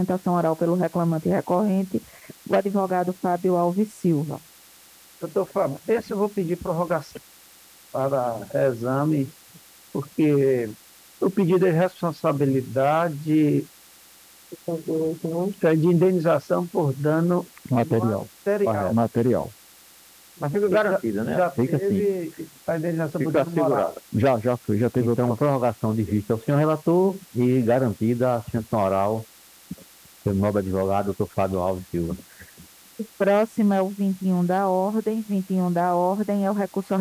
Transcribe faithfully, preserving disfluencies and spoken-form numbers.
Sustentação oral pelo reclamante e recorrente, o advogado Fábio Alves Silva. Doutor Fábio, esse eu vou pedir prorrogação para exame, porque o pedido de responsabilidade é de indenização por dano Material. material. Correto. Material. Mas fica garantida, né? Já Fica teve a indenização por Fica dano moral. assegurada. Já, já foi, já teve então uma prorrogação de vista ao senhor relator e garantida a assistência oral pelo nobre advogado, doutor Fábio Alves Silva. O próximo é o vinte e um da ordem. vinte e um da ordem é o recurso